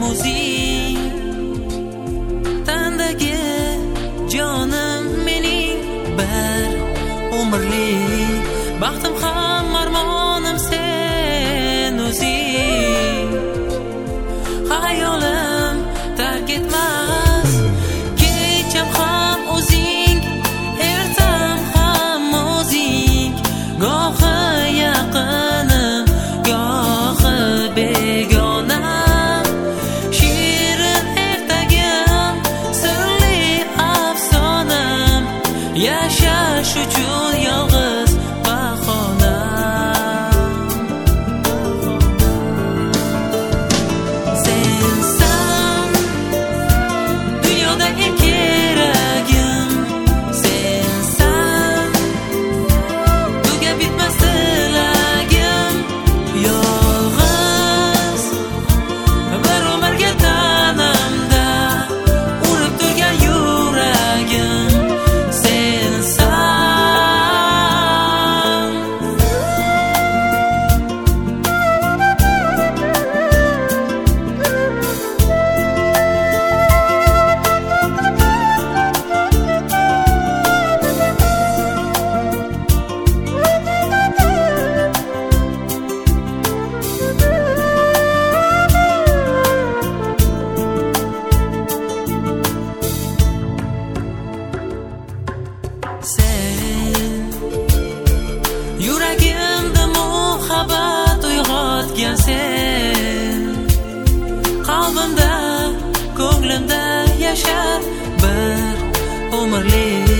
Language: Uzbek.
o'zing tandagi jonim mening bir umrlik baxtim ham armonim sen o'zing hayolim tark etmas kecham ham o'zing ertam ham o'zing gohi yaqinim gohi begonam shirin ertagim sirli afsonam yashash uchun yolg'iz bahonam sensan dunyoda eng keragim sensan tugab bitmas tilagim yolg'iz bir umrga tanamda urib turgan yuragim sensan sen yuragimda muhabbat uyg'otgan sen qalbimda ko'nglimda yashab bir umrlik